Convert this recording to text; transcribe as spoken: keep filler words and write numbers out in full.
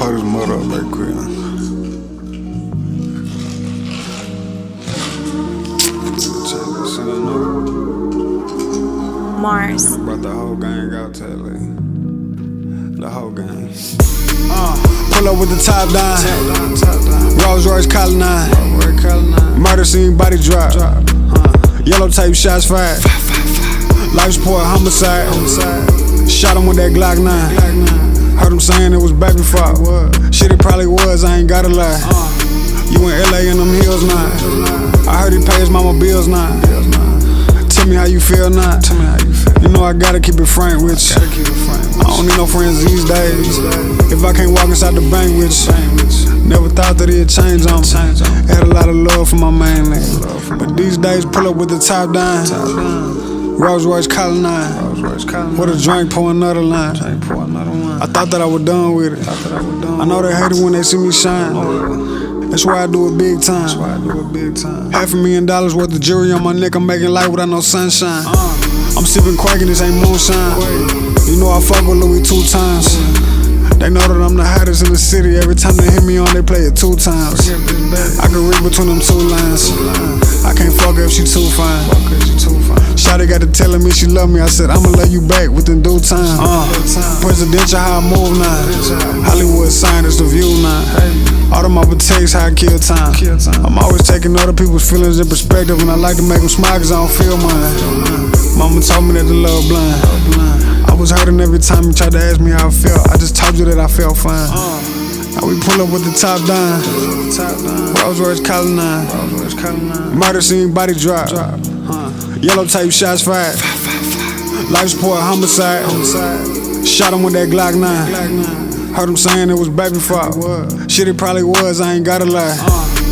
Pour this motor up right quick. Mars. Brought the whole gang out to L A. The whole gang. Uh, pull up with the top down. Rolls Royce Collar nine. Murder scene body drop. Yellow tape shots fired. Life support homicide. Shot him with that Glock nine. Heard him saying it was back before. Shit, it probably was, I ain't gotta lie. You in L A in them hills now. I heard he pay his mama bills now. Tell me how you feel now. You know I gotta keep it frank with you. I don't need no friends these days. If I can't walk inside the bank with you. Never thought that it'd change on me. Had a lot of love for my main nigga. But these days, pull up with the top down. Rolls Royce Collar nine. With a drink, pour another line. I thought that I was done with it. I know they hate it when they see me shine. That's why I do it big time. Half a million dollars worth of jewelry on my neck. I'm making light without no sunshine. I'm sipping Quake and this ain't moonshine. You know I fuck with Louis two times. They know that I'm the hottest in the city. Every time they hit me on, they play it two times. I can read between them two lines. I can't fuck her if she too fine. Shawty got to telling me she love me. I said I'ma love you back within due time. Uh, presidential how I move now. Hollywood sign, it's the view now. All them other takes how I kill time. I'm always taking other people's feelings in perspective, and I like to make them smile cause I don't feel mine. Mama told me that the love blind. I was hurting every time you tried to ask me how I felt. I just told you that I felt fine. Now we pull up with the top down. Rolls Royce Collar nine. Murder scene body drop. Yellow tape shots fired. Life support homicide. Shot him with that Glock nine. Heard him saying it was back before. Shit, it probably was, I ain't gotta lie.